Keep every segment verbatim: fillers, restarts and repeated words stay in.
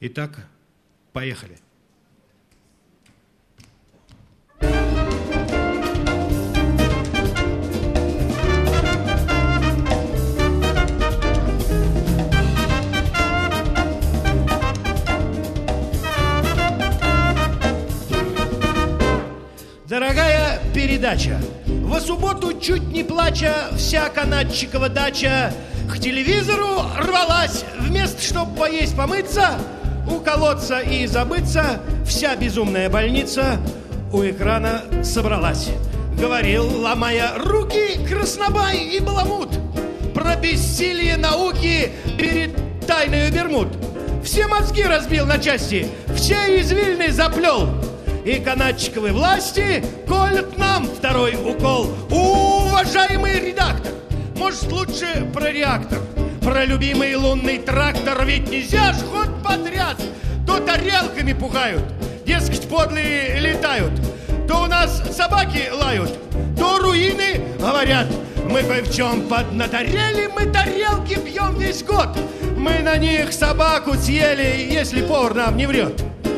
Итак, поехали. Дорогая передача, во субботу, чуть не плача, вся канатчикова дача к телевизору рвалась. Вместо чтоб поесть, помыться, уколоться и забыться, вся безумная больница у экрана собралась. Говорил, ломая руки, краснобай и баламут про бессилие науки перед тайною Бермуд. Все мозги разбил на части, все извилины заплел. И канатчиковой власти колют нам второй укол. Уважаемый редактор, может, лучше про реактор, про любимый лунный трактор. Ведь нельзя ж ход подряд. То тарелками пугают, дескать, подлые летают, то у нас собаки лают, то руины говорят. Мы кое в чем поднаторели, мы тарелки пьем весь год. Мы на них собаку съели, если повар нам не врет.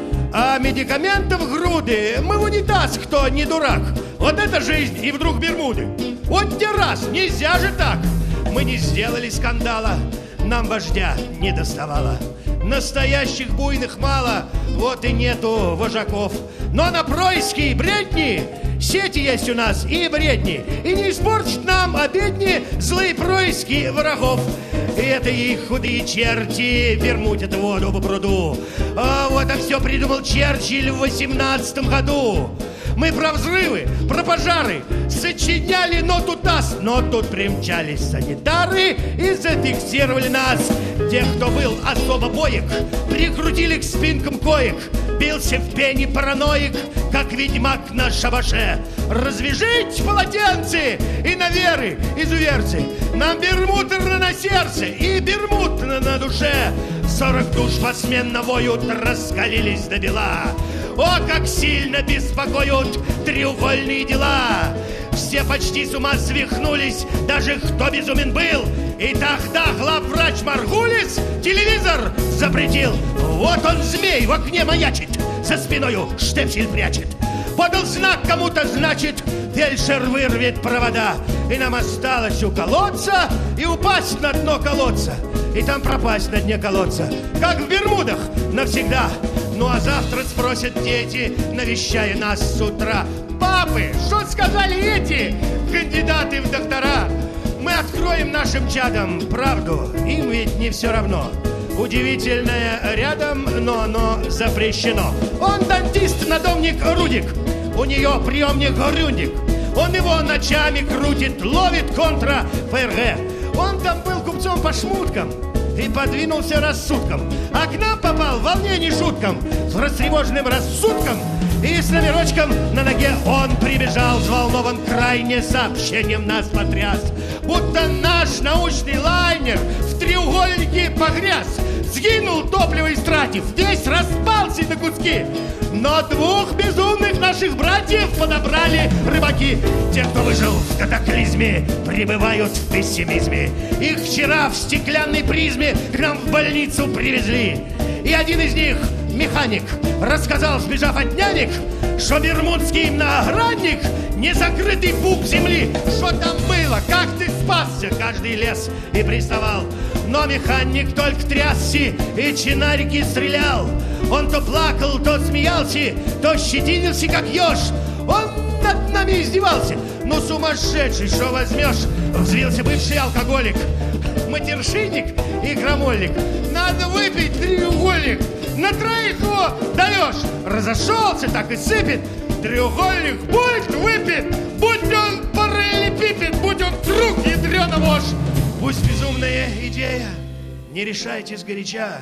А медикаментов груды, мы в унитаз, кто не дурак. Вот это жизнь, и вдруг Бермуды. Вот те раз, нельзя же так. Мы не сделали скандала, нам вождя не доставало. Настоящих буйных мало, вот и нету вожаков. Но на происки бредни сети есть у нас и бредни. И не испортит нам обедни злые происки врагов. И это их худые черти вермутят воду по пруду. А вот а все придумал Черчилль в восемнадцатом году. Мы про взрывы, про пожары сочиняли ноту ТАСС, но тут примчались санитары и зафиксировали нас. Тех, кто был особо боек, прикрутили к спинкам коек. Бился в пене параноик, как ведьмак на шабаше. Развяжите полотенце и на веры, изуверцы. Нам бермутерно на сердце и бермутно на душе. Сорок душ посменно воют, раскалились до бела. О, как сильно беспокоят треугольные дела. Все почти с ума свихнулись, даже кто безумен был. И тогда главврач Маргулис телевизор запретил. Вот он, змей, в окне маячит, за спиною штепсель прячет. Подал знак кому-то, значит, фельдшер вырвет провода. И нам осталось уколоться и упасть на дно колодца. И там пропасть на дне колодца, как в Бермудах навсегда. Ну а завтра спросят дети, навещая нас с утра: папы, что сказали эти кандидаты в доктора? Мы откроем нашим чадам правду, им ведь не все равно. Удивительное рядом, но оно запрещено. Он дантист, надомник Рудик, у нее приемник Грюндик. Он его ночами крутит, ловит контра ФРГ. Он там был купцом по шмуткам и подвинулся рассудком, а к нам попал в волнении шуткам, с растревоженным рассудком и с номерочком на ноге. Он прибежал, взволнован крайне, сообщением нас потряс, будто наш научный лайнер в треугольнике погряз. Сгинул топливо истратив, весь распался на куски. Но двух безумных наших братьев подобрали рыбаки. Те, кто выжил в катаклизме, пребывают в пессимизме. Их вчера в стеклянной призме к нам в больницу привезли. И один из них, механик, рассказал, сбежав от нянек, что бермудский многогранник — незакрытый пуп земли. Что там было, как ты спасся, каждый лес и приставал. Но механик только трясся и чинарики стрелял. Он то плакал, то смеялся, то щетинился, как еж. Он над нами издевался. Ну, сумасшедший, что возьмешь? Взвился бывший алкоголик, матершинник и крамольник. Надо выпить треугольник, на троих его даешь. Разошелся, так и сыпет. Треугольник будет выпит, будь он параллелепипед, будь он круг, ядрёна вошь. Пусть безумная идея, не решайте сгоряча.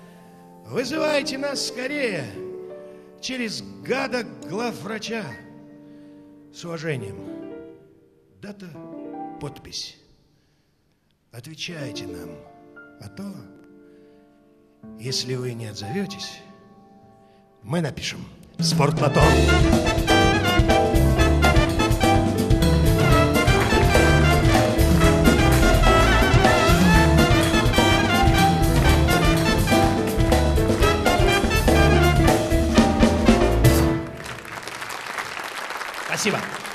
Вызывайте нас скорее через гада главврача. С уважением. Дата, подпись. Отвечайте нам, а то, если вы не отзоветесь, мы напишем «Спортлото». Спасибо.